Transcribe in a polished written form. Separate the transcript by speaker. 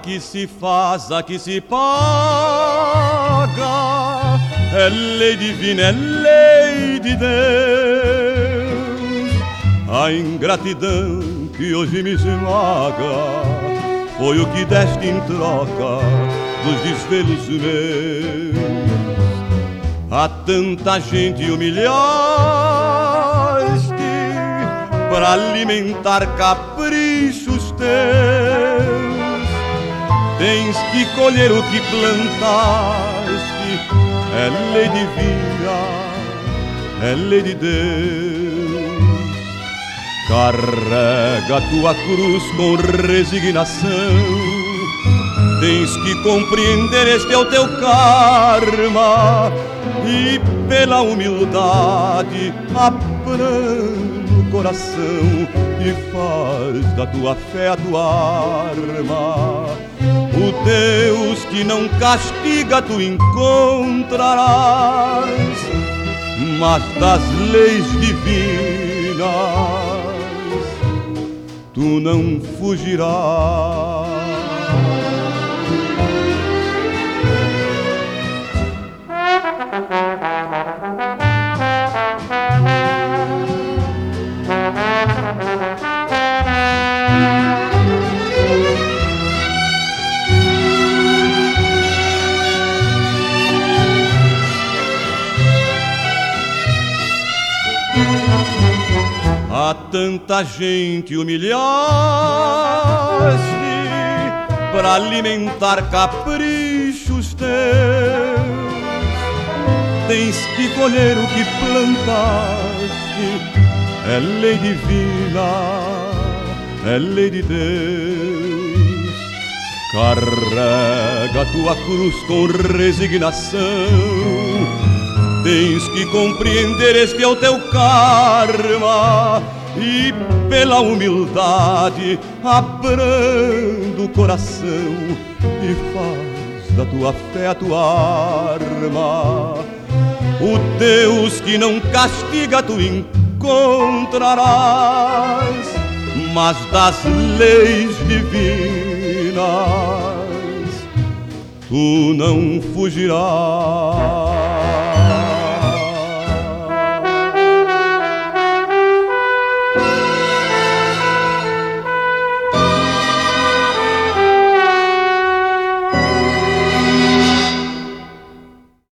Speaker 1: Aqui se faz, aqui se paga, é lei divina, é lei de Deus. A ingratidão que hoje me esmaga foi o que deste em troca dos desvelos meus. Há tanta gente humilhaste para alimentar caprichos teus. Tens que colher o que plantaste, é lei divina, é lei de Deus. Carrega tua cruz com resignação, tens que compreender este é o teu karma, e pela humildade abranda o coração e faz da tua fé a tua arma. O Deus que não castiga tu encontrarás, mas das leis divinas tu não fugirás. Há tanta gente humilhaste para alimentar caprichos teus. Tens que colher o que plantaste, é lei divina, é lei de Deus. Carrega tua cruz com resignação, tens que compreender este é o teu karma, e pela humildade abranda o coração e faz da tua fé a tua arma. O Deus que não castiga tu encontrarás, mas das leis divinas tu não fugirás.